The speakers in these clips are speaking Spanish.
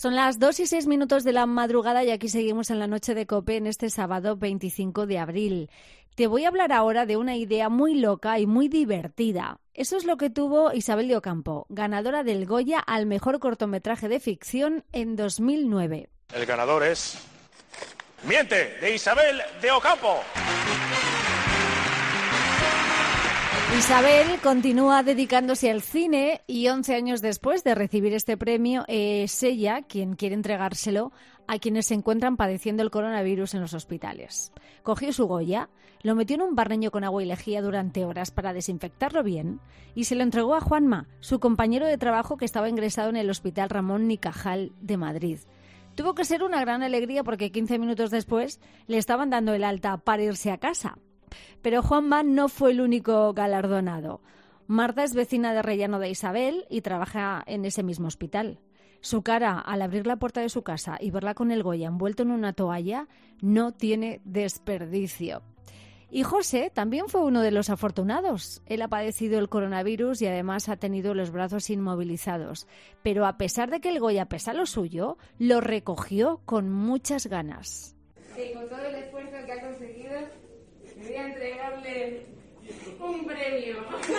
Son las 2:06 de la madrugada y aquí seguimos en la noche de COPE en este sábado 25 de abril. Te voy a hablar ahora de una idea muy loca y muy divertida. Eso es lo que tuvo Isabel de Ocampo, ganadora del Goya al mejor cortometraje de ficción en 2009. El ganador es Miente, de Isabel de Ocampo. Isabel continúa dedicándose al cine y 11 años después de recibir este premio es ella quien quiere entregárselo a quienes se encuentran padeciendo el coronavirus en los hospitales. Cogió su Goya, lo metió en un barreño con agua y lejía durante horas para desinfectarlo bien y se lo entregó a Juanma, su compañero de trabajo que estaba ingresado en el Hospital Ramón y Cajal de Madrid. Tuvo que ser una gran alegría porque 15 minutos después le estaban dando el alta para irse a casa. Pero Juanma no fue el único galardonado. Marta es vecina de Rellano de Isabel y trabaja en ese mismo hospital. Su cara, al abrir la puerta de su casa y verla con el Goya envuelto en una toalla, no tiene desperdicio. Y José también fue uno de los afortunados. Él ha padecido el coronavirus y además ha tenido los brazos inmovilizados. Pero a pesar de que el Goya pesa lo suyo, lo recogió con muchas ganas. Sí, con todo el esfuerzo que ha conseguido, voy a entregarle un premio.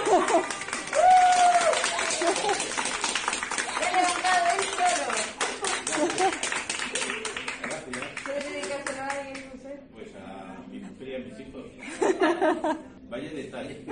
¡He levantado el solo! ¿Quieres dedicárselo a alguien, José? Pues a mi mujer y a mis hijos. Vaya detalle.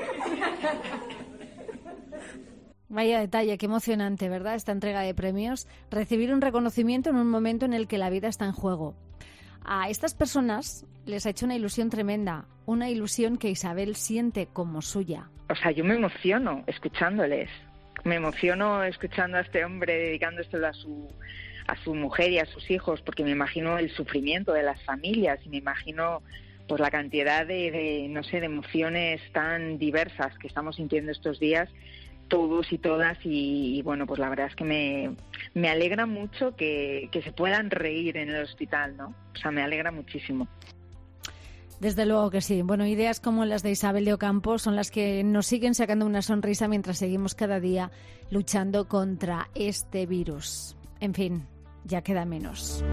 Vaya detalle, qué emocionante, ¿verdad? Esta entrega de premios. Recibir un reconocimiento en un momento en el que la vida está en juego. A estas personas les ha hecho una ilusión tremenda, una ilusión que Isabel siente como suya. O sea, yo me emociono escuchándoles, me emociono escuchando a este hombre dedicándoselo a su mujer y a sus hijos, porque me imagino el sufrimiento de las familias y me imagino pues la cantidad de emociones tan diversas que estamos sintiendo estos días, todos y todas, y bueno, pues la verdad es que me alegra mucho que se puedan reír en el hospital, ¿no? O sea, me alegra muchísimo. Desde luego que sí. Bueno, ideas como las de Isabel de Ocampo son las que nos siguen sacando una sonrisa mientras seguimos cada día luchando contra este virus. En fin, ya queda menos.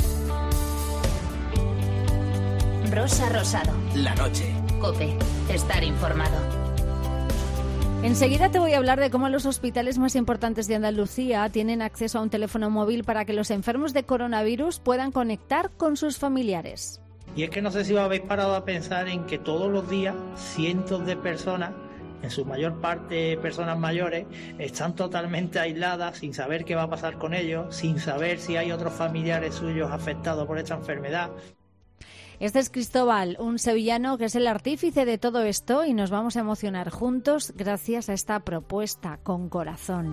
Rosa Rosado. La noche. COPE. Estar informado. Enseguida te voy a hablar de cómo los hospitales más importantes de Andalucía tienen acceso a un teléfono móvil para que los enfermos de coronavirus puedan conectar con sus familiares. Y es que no sé si os habéis parado a pensar en que todos los días cientos de personas, en su mayor parte personas mayores, están totalmente aisladas, sin saber qué va a pasar con ellos, sin saber si hay otros familiares suyos afectados por esta enfermedad. Este es Cristóbal, un sevillano que es el artífice de todo esto y nos vamos a emocionar juntos gracias a esta propuesta con corazón.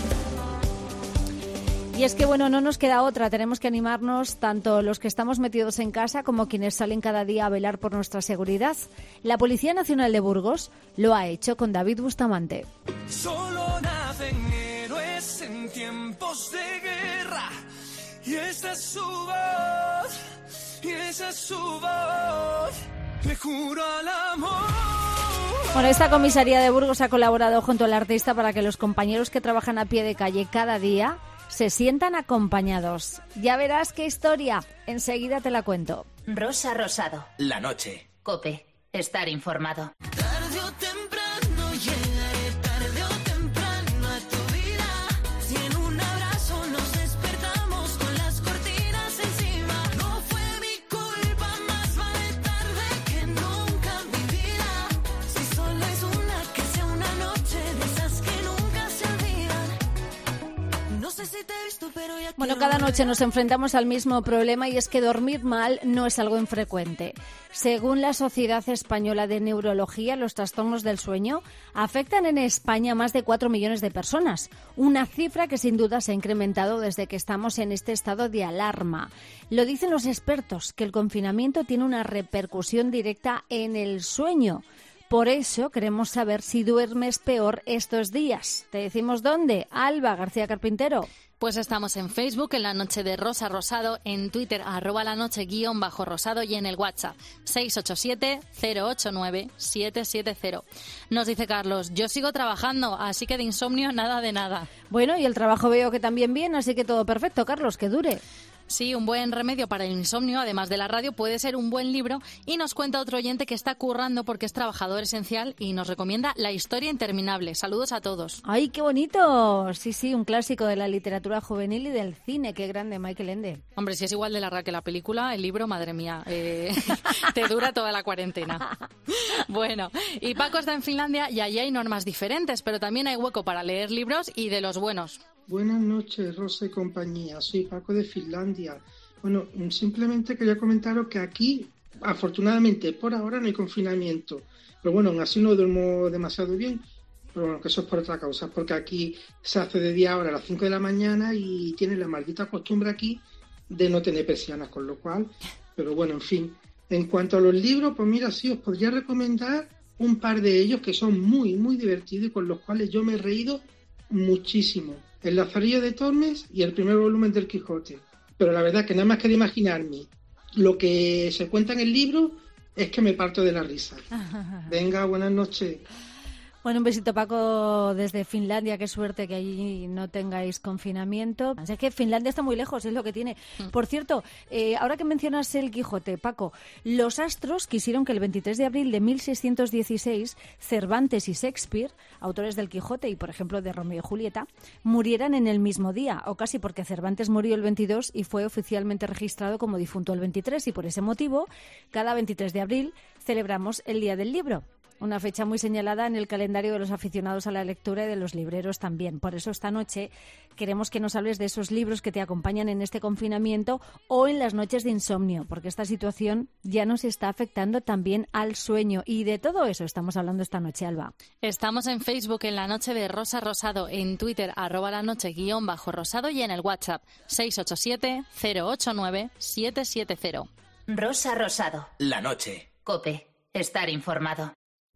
Y es que, bueno, no nos queda otra, tenemos que animarnos tanto los que estamos metidos en casa como quienes salen cada día a velar por nuestra seguridad. La Policía Nacional de Burgos lo ha hecho con David Bustamante. Solo nacen héroes en tiempos de guerra y esta es su voz. Y esa es su voz, le juro al amor. Bueno, esta comisaría de Burgos ha colaborado junto al artista para que los compañeros que trabajan a pie de calle cada día se sientan acompañados. Ya verás qué historia, enseguida te la cuento. Rosa Rosado. La noche. COPE. Estar informado. Tarde o temprano llegaré, tarde o temprano a tu vida. Si en un abrazo nos despertamos con las cortinas encima. No fue mi culpa, más vale tarde que nunca mi vida. Si solo es una, que sea una noche de esas que nunca se olvidan. No sé si te he visto, pero ya. Bueno, cada noche nos enfrentamos al mismo problema y es que dormir mal no es algo infrecuente. Según la Sociedad Española de Neurología, los trastornos del sueño afectan en España a más de 4 millones de personas, una cifra que sin duda se ha incrementado desde que estamos en este estado de alarma. Lo dicen los expertos, que el confinamiento tiene una repercusión directa en el sueño. Por eso queremos saber si duermes peor estos días. Te decimos dónde. Alba García Carpintero. Pues estamos en Facebook, en La Noche de Rosa Rosado, en Twitter, @lanoche_rosado y en el WhatsApp, 687-089-770. Nos dice Carlos, yo sigo trabajando, así que de insomnio nada de nada. Bueno, y el trabajo veo que también bien, así que todo perfecto, Carlos, que dure. Sí, un buen remedio para el insomnio, además de la radio, puede ser un buen libro. Y nos cuenta otro oyente que está currando porque es trabajador esencial y nos recomienda La historia interminable. Saludos a todos. ¡Ay, qué bonito! Sí, un clásico de la literatura juvenil y del cine. ¡Qué grande, Michael Ende! Hombre, si es igual de larga que la película, el libro, madre mía, te dura toda la cuarentena. Bueno, y Paco está en Finlandia y allí hay normas diferentes, pero también hay hueco para leer libros y de los buenos. Buenas noches, Rosa y compañía. Soy Paco de Finlandia. Bueno, simplemente quería comentaros que aquí, afortunadamente, por ahora no hay confinamiento. Pero bueno, aún así no duermo demasiado bien. Pero bueno, que eso es por otra causa, porque aquí se hace de día ahora a las 5 de la mañana y tienen la maldita costumbre aquí de no tener persianas, con lo cual... Pero bueno, en fin. En cuanto a los libros, pues mira, sí, os podría recomendar un par de ellos que son muy, muy divertidos y con los cuales yo me he reído muchísimo. El Lazarillo de Tormes y el primer volumen del Quijote. Pero la verdad que nada más que de imaginarme lo que se cuenta en el libro es que me parto de la risa. Venga, buenas noches. Bueno, un besito, Paco, desde Finlandia. Qué suerte que allí no tengáis confinamiento. Es que Finlandia está muy lejos, es lo que tiene. Por cierto, ahora que mencionas el Quijote, Paco, los astros quisieron que el 23 de abril de 1616 Cervantes y Shakespeare, autores del Quijote y, por ejemplo, de Romeo y Julieta, murieran en el mismo día, o casi porque Cervantes murió el 22 y fue oficialmente registrado como difunto el 23, y por ese motivo, cada 23 de abril celebramos el Día del Libro. Una fecha muy señalada en el calendario de los aficionados a la lectura y de los libreros también. Por eso esta noche queremos que nos hables de esos libros que te acompañan en este confinamiento o en las noches de insomnio, porque esta situación ya nos está afectando también al sueño. Y de todo eso estamos hablando esta noche, Alba. Estamos en Facebook, en La Noche de Rosa Rosado, en Twitter, @lanoche_rosado y en el WhatsApp, 687-089-770. Rosa Rosado. La noche. COPE. Estar informado.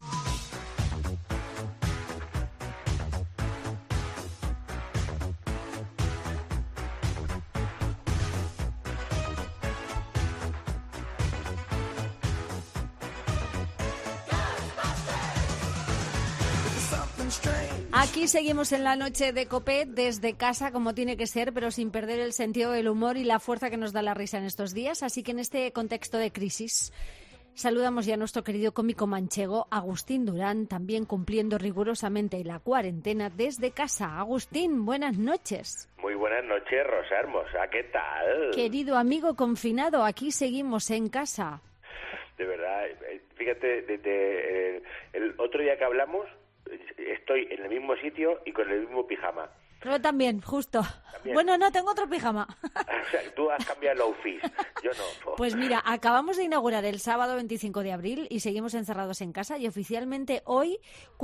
Aquí seguimos en la noche de COPE desde casa, como tiene que ser, pero sin perder el sentido del humor y la fuerza que nos da la risa en estos días. Así que en este contexto de crisis saludamos ya a nuestro querido cómico manchego Agustín Durán, también cumpliendo rigurosamente la cuarentena desde casa. Agustín, buenas noches. Muy buenas noches, Rosa Hermosa, ¿qué tal? Querido amigo confinado, aquí seguimos en casa. De verdad, fíjate, desde el otro día que hablamos, estoy en el mismo sitio y con el mismo pijama. Yo también, justo. ¿También? Bueno, no, tengo otro pijama. O sea, tú has cambiado el outfit, yo no. Pues mira, acabamos de inaugurar el sábado 25 de abril y seguimos encerrados en casa y oficialmente hoy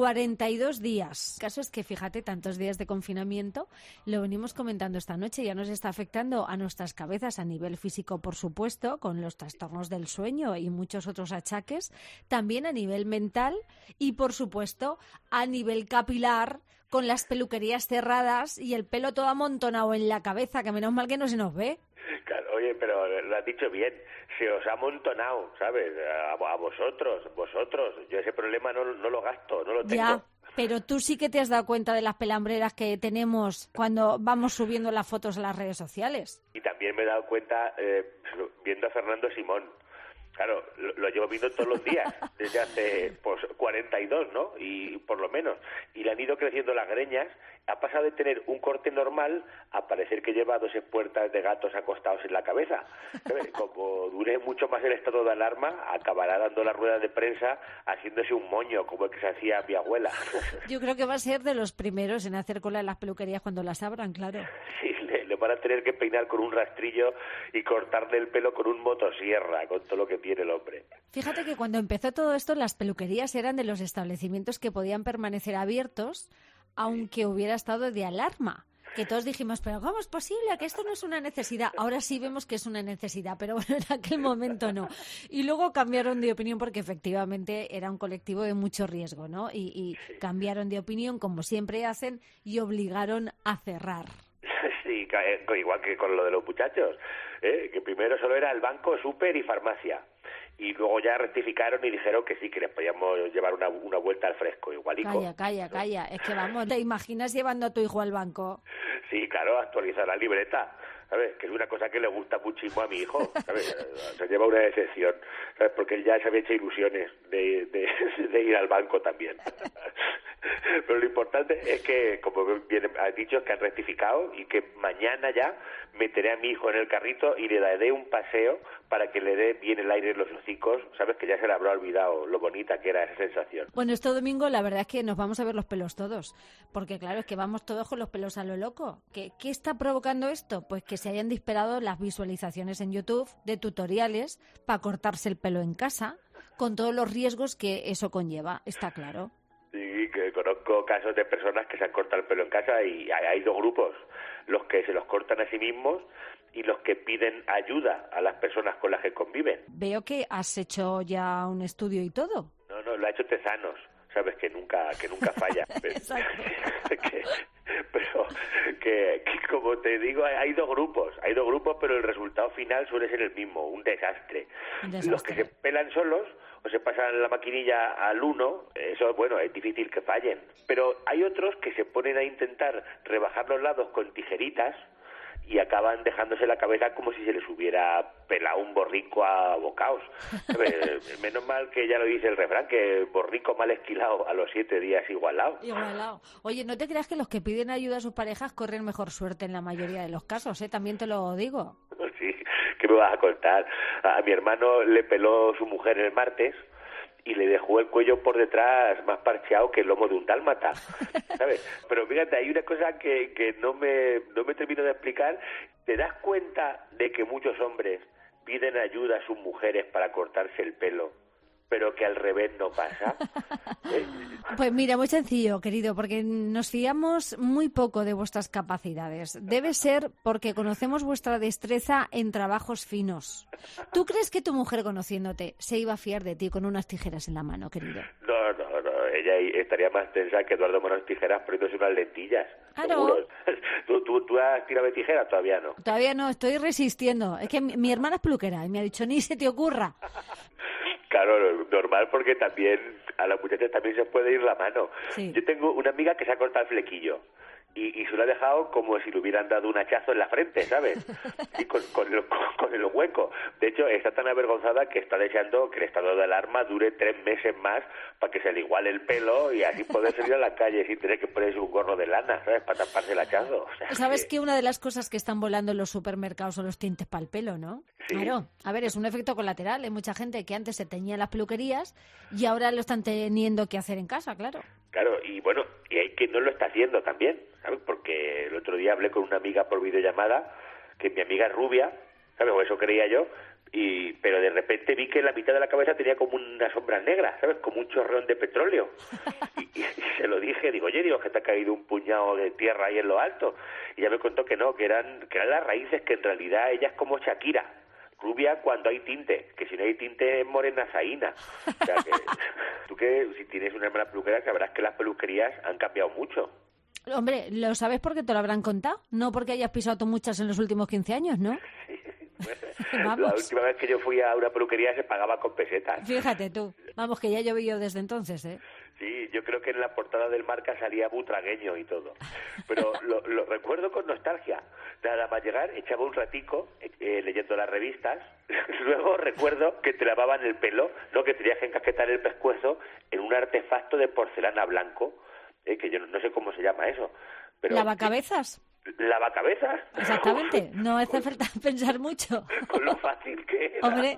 42 días. El caso es que, fíjate, tantos días de confinamiento, lo venimos comentando esta noche, ya nos está afectando a nuestras cabezas a nivel físico, por supuesto, con los trastornos del sueño y muchos otros achaques, también a nivel mental y, por supuesto, a nivel capilar, con las peluquerías cerradas y el pelo todo amontonado en la cabeza, que menos mal que no se nos ve. Claro, oye, pero lo has dicho bien, se os ha amontonado, ¿sabes? A vosotros. Yo ese problema no lo gasto, no lo tengo. Ya, pero tú sí que te has dado cuenta de las pelambreras que tenemos cuando vamos subiendo las fotos a las redes sociales. Y también me he dado cuenta viendo a Fernando Simón. Claro, lo llevo viendo todos los días, desde hace 42, ¿no? Y por lo menos. Y le han ido creciendo las greñas. Ha pasado de tener un corte normal a parecer que lleva 2 puertas de gatos acostados en la cabeza. Como dure mucho más el estado de alarma, acabará dando la rueda de prensa haciéndose un moño, como el que se hacía mi abuela. Yo creo que va a ser de los primeros en hacer cola en las peluquerías cuando las abran, claro. Sí, le van a tener que peinar con un rastrillo y cortarle el pelo con un motosierra, con todo lo que tiene el hombre. Fíjate que cuando empezó todo esto, las peluquerías eran de los establecimientos que podían permanecer abiertos, aunque hubiera estado de alarma. Que todos dijimos, pero ¿cómo es posible? Que esto no es una necesidad. Ahora sí vemos que es una necesidad, pero bueno, en aquel momento no. Y luego cambiaron de opinión porque efectivamente era un colectivo de mucho riesgo, ¿no? Y cambiaron de opinión, como siempre hacen, y obligaron a cerrar. Sí, igual que con lo de los muchachos, que primero solo era el banco, súper y farmacia. Y luego ya rectificaron y dijeron que sí, que les podíamos llevar una vuelta al fresco, igualico. Calla. Es que vamos, ¿te imaginas llevando a tu hijo al banco? Sí, claro, actualizar la libreta, ¿sabes? Que es una cosa que le gusta muchísimo a mi hijo, ¿sabes? Se lleva una decepción, ¿sabes? Porque él ya se había hecho ilusiones de ir al banco también. Pero lo importante es que, como bien has dicho, es que han rectificado y que mañana ya meteré a mi hijo en el carrito y le daré un paseo para que le dé bien el aire en los hocicos, ¿sabes? Que ya se le habrá olvidado lo bonita que era esa sensación. Bueno, este domingo la verdad es que nos vamos a ver los pelos todos, porque claro, es que vamos todos con los pelos a lo loco. ¿Qué está provocando esto? Pues que se hayan disparado las visualizaciones en YouTube de tutoriales para cortarse el pelo en casa, con todos los riesgos que eso conlleva, está claro. Sí, que conozco casos de personas que se han cortado el pelo en casa y hay dos grupos, los que se los cortan a sí mismos y los que piden ayuda a las personas con las que conviven. Veo que has hecho ya un estudio y todo. No, lo ha hecho Tezanos, sabes que nunca falla. Exacto. Pero que como te digo, hay dos grupos, pero el resultado final suele ser el mismo, un desastre. Los que se pelan solos o se pasan la maquinilla al uno, eso, bueno, es difícil que fallen. Pero hay otros que se ponen a intentar rebajar los lados con tijeritas y acaban dejándose la cabeza como si se les hubiera pelado un borrico a bocaos. Menos mal que ya lo dice el refrán, que borrico mal esquilado a los 7 días igualado. Oye, no te creas que los que piden ayuda a sus parejas corren mejor suerte en la mayoría de los casos, también te lo digo. Sí, ¿qué me vas a contar? A mi hermano le peló su mujer el martes y le dejó el cuello por detrás más parcheado que el lomo de un dálmata, ¿sabes? Pero fíjate, hay una cosa que no me termino de explicar. ¿Te das cuenta de que muchos hombres piden ayuda a sus mujeres para cortarse el pelo, pero que al revés no pasa? Pues mira, muy sencillo, querido, porque nos fiamos muy poco de vuestras capacidades. Debe ser porque conocemos vuestra destreza en trabajos finos. ¿Tú crees que tu mujer, conociéndote, se iba a fiar de ti con unas tijeras en la mano, querido? No, ella estaría más tensa que Eduardo Manos Tijeras poniéndose unas lentillas. Claro. ¿Tú has tirado de tijeras? Todavía no. Todavía no, estoy resistiendo. Es que mi hermana es peluquera y me ha dicho, ni se te ocurra. Claro, normal, porque también a las muchachas también se puede ir la mano. Sí. Yo tengo una amiga que se ha cortado el flequillo y se lo ha dejado como si le hubieran dado un hachazo en la frente, ¿sabes? Y con el hueco. De hecho, está tan avergonzada que está deseando que el estado de alarma dure 3 meses más para que se le iguale el pelo y así poder salir a la calle sin tener que ponerse un gorro de lana, ¿sabes? Para taparse el hachazo. O sea, ¿sabes que una de las cosas que están volando en los supermercados son los tintes para el pelo, no? Sí. Claro. A ver, es un efecto colateral. Hay mucha gente que antes se teñía en las peluquerías y ahora lo están teniendo que hacer en casa, claro. Claro, y bueno, y hay quien no lo está haciendo también, ¿sabes? Porque el otro día hablé con una amiga por videollamada, que mi amiga es rubia, ¿sabes? O eso creía yo, pero de repente vi que en la mitad de la cabeza tenía como unas sombras negras, ¿sabes? Como un chorreón de petróleo. Y se lo dije, digo, que te ha caído un puñado de tierra ahí en lo alto. Y ella me contó que no, que eran las raíces, que en realidad ella es como Shakira. Rubia cuando hay tinte, que si no hay tinte es morena zaína. O sea que tú que si tienes una hermana peluquera sabrás que las peluquerías han cambiado mucho. Hombre, lo sabes porque te lo habrán contado, no porque hayas pisado tú muchas en los últimos 15 años, ¿no? Sí. Bueno, la última vez que yo fui a una peluquería se pagaba con pesetas. Fíjate tú, vamos que ya llovió desde entonces, ¿eh? Sí, yo creo que en la portada del Marca salía butragueño y todo. Pero lo recuerdo con nostalgia. Nada más llegar, echaba un ratico leyendo las revistas. Luego recuerdo que te lavaban el pelo, ¿no? Que tenías que encasquetar el pescuezo en un artefacto de porcelana blanco, que yo no sé cómo se llama eso. Pero ¿lavacabezas? ¿Lavacabezas? Exactamente, no hace falta pensar mucho. Con lo fácil que era. Hombre.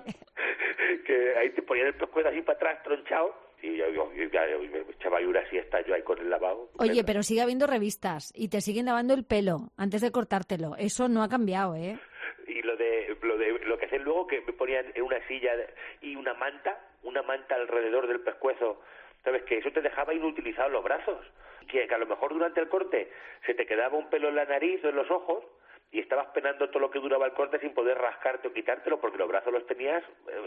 Que ahí te ponían el pescuezo así para atrás, tronchado. Y yo me echaba ahí una siesta yo ahí con el lavabo. Oye, pero sigue habiendo revistas y te siguen lavando el pelo antes de cortártelo. Eso no ha cambiado, ¿eh? Y lo que hacen luego, que me ponían en una silla y una manta alrededor del pescuezo, ¿sabes? Que eso te dejaba inutilizado los brazos. Que a lo mejor durante el corte se te quedaba un pelo en la nariz o en los ojos y estabas penando todo lo que duraba el corte sin poder rascarte o quitártelo porque los brazos los tenías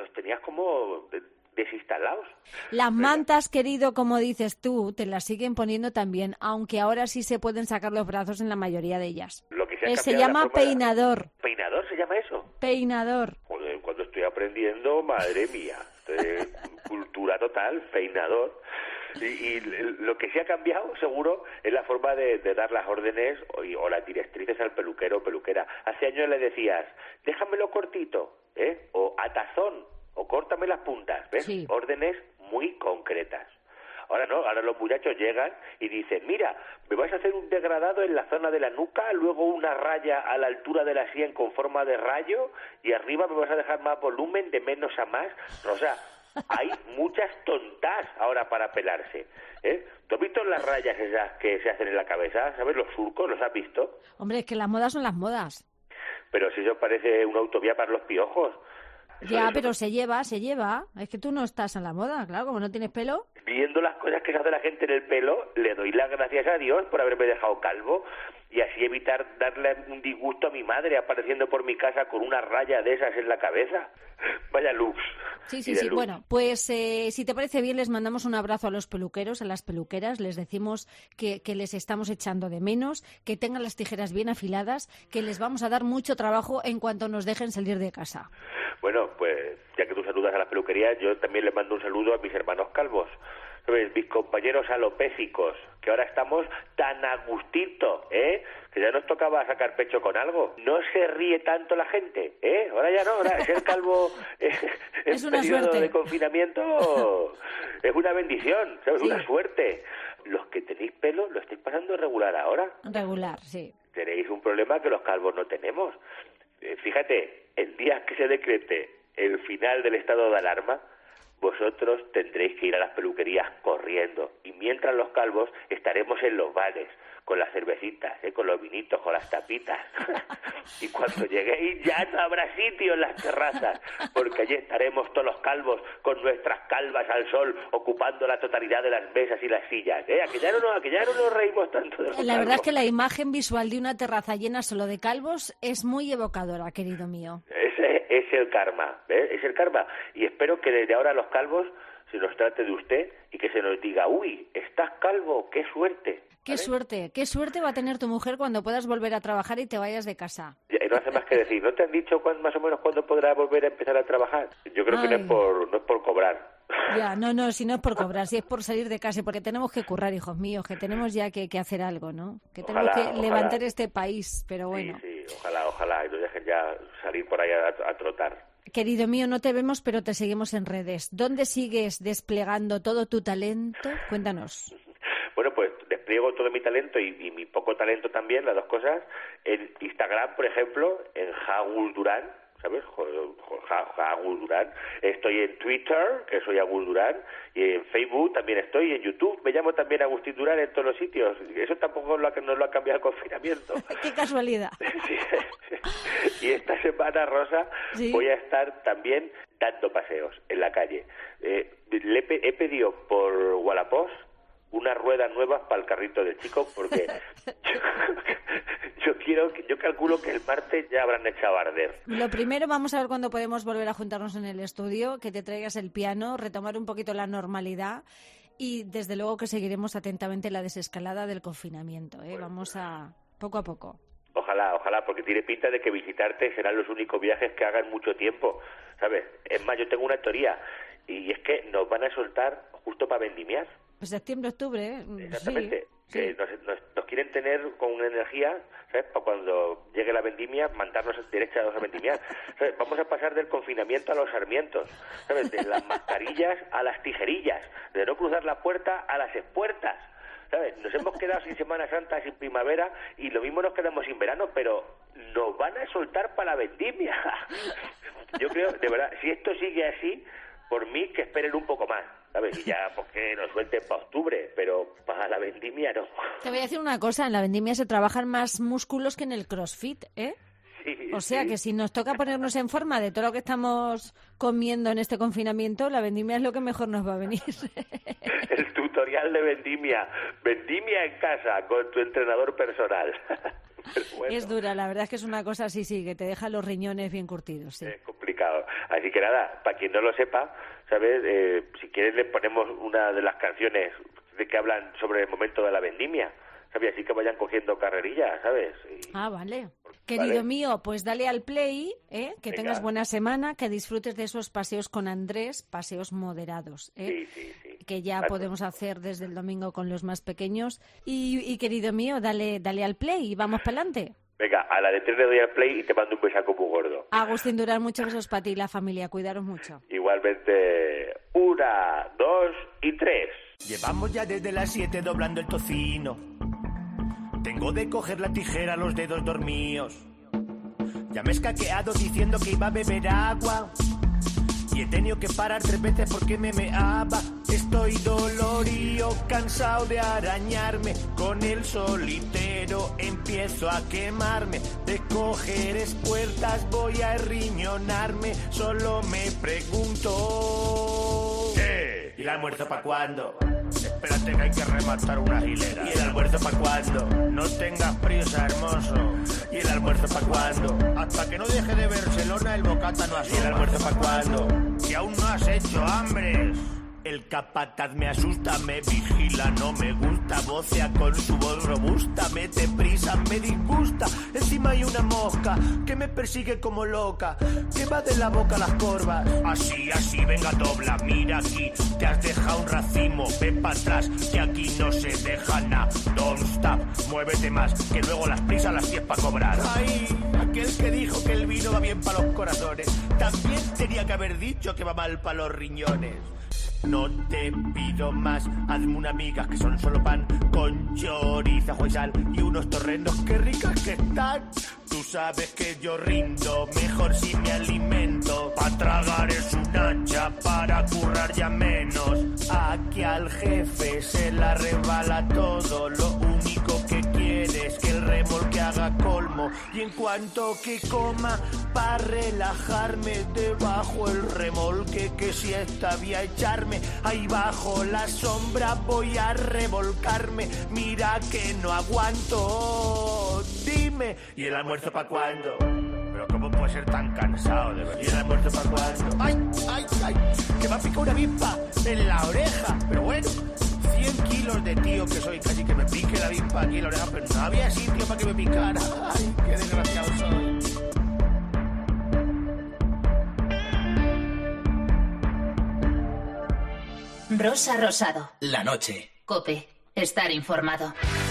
como desinstalados. Las mantas, querido, como dices tú, te las siguen poniendo también, aunque ahora sí se pueden sacar los brazos en la mayoría de ellas. Lo que que se ha Se cambiado la llama forma de- peinador. ¿Peinador se llama eso? Peinador. Joder, cuando estoy aprendiendo, madre mía, cultura total, peinador. Y lo que sí ha cambiado, seguro, es la forma de dar las órdenes o las directrices al peluquero o peluquera. Hace años le decías, déjamelo cortito, o a tazón, o córtame las puntas, ¿ves? Sí. Órdenes muy concretas. Ahora no, ahora los muchachos llegan y dicen, mira, me vas a hacer un degradado en la zona de la nuca, luego una raya a la altura de la sien con forma de rayo y arriba me vas a dejar más volumen de menos a más. Rosa, hay muchas tontas ahora para pelarse, ¿eh? ¿Tú has visto las rayas esas que se hacen en la cabeza? ¿Sabes los surcos? ¿Los has visto? Hombre, es que las modas son las modas. Pero si eso parece una autovía para los piojos. Ya, pero se lleva. Es que tú no estás en la moda, claro, como no tienes pelo. Viendo las cosas que se hace la gente en el pelo, le doy las gracias a Dios por haberme dejado calvo y así evitar darle un disgusto a mi madre apareciendo por mi casa con una raya de esas en la cabeza. Vaya luz. Sí. Bueno, pues si te parece bien, les mandamos un abrazo a los peluqueros, a las peluqueras. Les decimos que les estamos echando de menos, que tengan las tijeras bien afiladas, que les vamos a dar mucho trabajo en cuanto nos dejen salir de casa. Bueno, pues ya que tú saludas a las peluquerías, yo también les mando un saludo a mis hermanos calvos, ¿sabes? Mis compañeros alopécicos, que ahora estamos tan a gustito, que ya nos tocaba sacar pecho con algo. No se ríe tanto la gente, ahora ya no, ahora ser calvo Es en una periodo suerte. de confinamiento es una bendición, ¿sabes? Sí. Una suerte. Los que tenéis pelo lo estáis pasando regular ahora. Regular, sí. Tenéis un problema que los calvos no tenemos. Fíjate, el día que se decrete el final del estado de alarma, vosotros tendréis que ir a las peluquerías corriendo. Y mientras los calvos estaremos en los bares, con las cervecitas, con los vinitos, con las tapitas. Y cuando lleguéis ya no habrá sitio en las terrazas, porque allí estaremos todos los calvos con nuestras calvas al sol, ocupando la totalidad de las mesas y las sillas. A que ya no nos reímos tanto de los La verdad es calvos. que la imagen visual de una terraza llena solo de calvos es muy evocadora, querido mío. Ese es el karma, ¿ves? Es el karma. Y espero que desde ahora los calvos se nos trate de usted y que se nos diga, uy, estás calvo, qué suerte. Qué suerte va a tener tu mujer cuando puedas volver a trabajar y te vayas de casa. Y no hace más que decir, ¿no te han dicho más o menos cuándo podrá volver a empezar a trabajar? Yo creo que no es por cobrar. Ya, no, si no es por cobrar, si es por salir de casa, porque tenemos que currar, hijos míos, que tenemos ya que hacer algo, ¿no? Que tenemos Ojalá, que levantar este país, pero bueno. Sí, ojalá, y nos dejen ya salir por ahí a trotar. Querido mío, no te vemos, pero te seguimos en redes. ¿Dónde sigues desplegando todo tu talento? Cuéntanos. Bueno, pues despliego todo mi talento y mi poco talento también, las dos cosas, en Instagram, por ejemplo, en Agus Durán, ¿sabes? Agus Durán. Estoy en Twitter, que soy Agus Durán, y en Facebook también estoy, y en YouTube me llamo también Agustín Durán en todos los sitios. Eso tampoco nos lo ha cambiado el confinamiento. ¡Qué casualidad! Sí. Y esta semana, Rosa, ¿Sí? voy a estar también dando paseos en la calle. He pedido por Wallapop unas ruedas nuevas para el carrito del chico porque yo calculo que el martes ya habrán echado a arder. Lo primero, vamos a ver cuándo podemos volver a juntarnos en el estudio, que te traigas el piano, retomar un poquito la normalidad y desde luego que seguiremos atentamente la desescalada del confinamiento, ¿eh? Vamos a poco a poco. Ojalá, porque tiene pinta de que visitarte serán los únicos viajes que hagan mucho tiempo, ¿sabes? Es más, yo tengo una teoría y es que nos van a soltar justo para vendimiar. Pues septiembre, octubre, ¿eh? Exactamente. Sí. Que nos quieren tener con una energía, ¿sabes? Para cuando llegue la vendimia, mandarnos derechados a vendimiar. ¿Sabes? Vamos a pasar del confinamiento a los sarmientos, ¿sabes? De las mascarillas a las tijerillas, de no cruzar la puerta a las espuertas, ¿sabes? Nos hemos quedado sin Semana Santa, sin primavera, y lo mismo nos quedamos sin verano, pero nos van a soltar para la vendimia. Yo creo, de verdad, si esto sigue así, por mí que esperen un poco más, ¿sabes? Y ya, porque nos suelten para octubre, pero para la vendimia no. Te voy a decir una cosa, en la vendimia se trabajan más músculos que en el CrossFit, ¿eh? Sí, o sea sí. que si nos toca ponernos en forma de todo lo que estamos comiendo en este confinamiento, la vendimia es lo que mejor nos va a venir. El tutorial de vendimia en casa con tu entrenador personal. Bueno, es dura, la verdad es que es una cosa así, que te deja los riñones bien curtidos, sí. es complicado. Así que nada, para quien no lo sepa, ¿sabes? Si quieres le ponemos una de las canciones de que hablan sobre el momento de la vendimia, ¿sabes? ¿sabes? Así que vayan cogiendo carrerilla, ¿sabes? Vale. Querido mío, pues dale al play, que Venga. tengas buena semana, que disfrutes de esos paseos con Andrés, paseos moderados, Sí. que ya Vale. podemos hacer desde el domingo con los más pequeños. Y querido mío, dale al play y vamos para adelante. Venga, a la de 3 le doy al play y te mando un besaco muy gordo. Agustín Durán, muchos besos para ti y la familia. Cuidaros mucho. Igualmente, 1, 2 y 3. Llevamos ya desde las 7 doblando el tocino. Tengo de coger la tijera a los dedos dormidos. Ya me he escaqueado diciendo que iba a beber agua. Y he tenido que parar 3 veces porque me meaba. Estoy dolorío, cansado de arañarme. Con el solitero empiezo a quemarme. De coger espuertas voy a riñonarme. Solo me pregunto... ¿Y el almuerzo pa' cuándo? Espérate que hay que rematar una hilera. ¿Y el almuerzo pa' cuándo? No tengas prisa, hermoso. ¿Y el almuerzo pa' cuándo? Hasta que no deje de Barcelona el bocata no asoma. ¿Y el almuerzo pa' cuándo? Que aún no has hecho hambres. El capataz me asusta, me vigila, no me gusta, vocea con su voz robusta, mete prisa, me disgusta. Encima hay una mosca que me persigue como loca, que va de la boca a las corvas. Así, venga, dobla, mira aquí, te has dejado un racimo, ve para atrás, que aquí no se deja nada. Don't stop, muévete más, que luego las prisas las tienes para cobrar. Ay, aquel que dijo que el vino va bien para los corazones, también tenía que haber dicho que va mal para los riñones. No te pido más, hazme una miga que son solo pan con chorizo, ajo y sal y unos torrendos, qué ricas que están. Tú sabes que yo rindo mejor si me alimento. Pa' tragar es un hacha, para currar ya menos. Aquí al jefe se la rebala todo, lo único que quiere es que el remolque haga colmo. Y en cuanto que coma, pa' relajarme debajo el remolque, que si esta voy a echarme, ahí bajo la sombra voy a revolcarme. Mira que no aguanto, dime, ¿y el almuerzo pa' cuándo? Pero ¿cómo puede ser tan cansado de verdad? ¿Y el almuerzo pa' cuándo? ¡Ay! Que me ha picado una avispa en la oreja. Pero bueno, 100 kilos de tío que soy, casi que me pique la avispa aquí en la oreja, pero no había sitio para que me picara. ¡Ay, qué desgraciado soy! Rosa Rosado. La noche. COPE. Estar informado.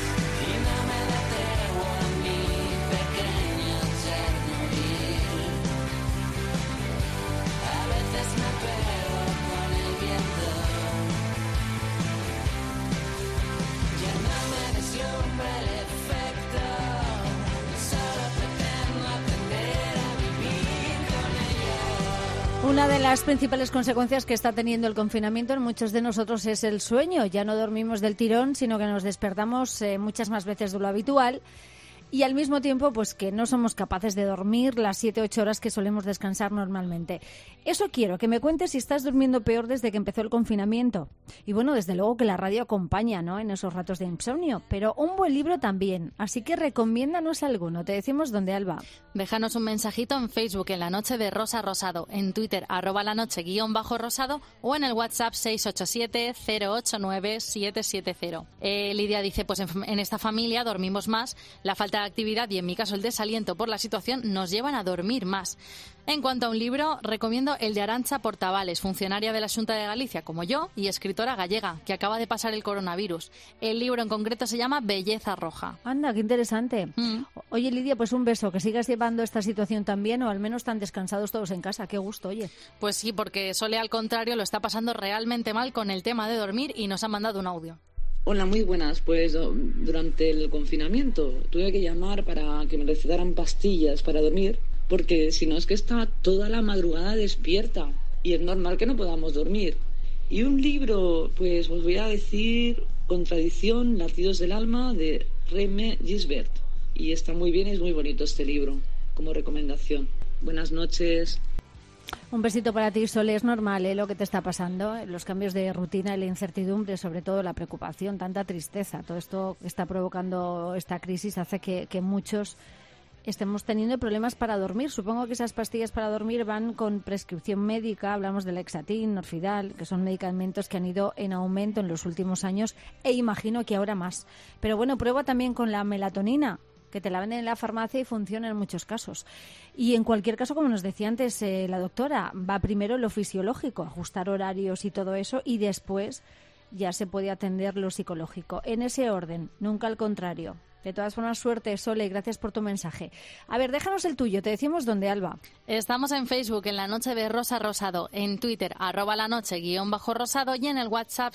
Una de las principales consecuencias que está teniendo el confinamiento en muchos de nosotros es el sueño. Ya no dormimos del tirón, sino que nos despertamos muchas más veces de lo habitual. Y al mismo tiempo, pues que no somos capaces de dormir las 7-8 horas que solemos descansar normalmente. Eso quiero, que me cuentes si estás durmiendo peor desde que empezó el confinamiento. Y bueno, desde luego que la radio acompaña, ¿no?, en esos ratos de insomnio. Pero un buen libro también. Así que recomiéndanos alguno. Te decimos dónde, Alba. Déjanos un mensajito en Facebook en La Noche de Rosa Rosado, en Twitter @lanoche_rosado o en el WhatsApp 687-089-770. Lidia dice, pues en esta familia dormimos más, la falta de actividad y en mi caso el desaliento por la situación nos llevan a dormir más. En cuanto a un libro, recomiendo el de Arantxa Portavales, funcionaria de la Xunta de Galicia como yo y escritora gallega, que acaba de pasar el coronavirus. El libro en concreto se llama Belleza Roja. Anda, qué interesante. Oye, Lidia, pues un beso, que sigas llevando esta situación tan bien, o al menos tan descansados todos en casa. Qué gusto, oye. Pues sí, porque Sole al contrario lo está pasando realmente mal con el tema de dormir y nos ha mandado un audio. Hola, muy buenas. Pues durante el confinamiento tuve que llamar para que me recetaran pastillas para dormir, porque si no es que estaba toda la madrugada despierta y es normal que no podamos dormir. Y un libro, pues os voy a decir Contradicción, Latidos del Alma, de Reme Gisbert. Y está muy bien y es muy bonito este libro, como recomendación. Buenas noches. Un besito para ti, Sole. Es normal lo que te está pasando, los cambios de rutina y la incertidumbre, sobre todo la preocupación, tanta tristeza. Todo esto que está provocando esta crisis hace que muchos estemos teniendo problemas para dormir. Supongo que esas pastillas para dormir van con prescripción médica. Hablamos de Lexatin, Norfidal, que son medicamentos que han ido en aumento en los últimos años e imagino que ahora más. Pero bueno, prueba también con la melatonina, que te la venden en la farmacia y funciona en muchos casos. Y en cualquier caso, como nos decía antes la doctora, va primero lo fisiológico, ajustar horarios y todo eso, y después ya se puede atender lo psicológico. En ese orden, nunca al contrario. De todas formas, suerte, Sole, y gracias por tu mensaje. A ver, déjanos el tuyo. Te decimos dónde, Alba. Estamos en Facebook, en La Noche de Rosa Rosado, en Twitter, @lanoche_rosado y en el WhatsApp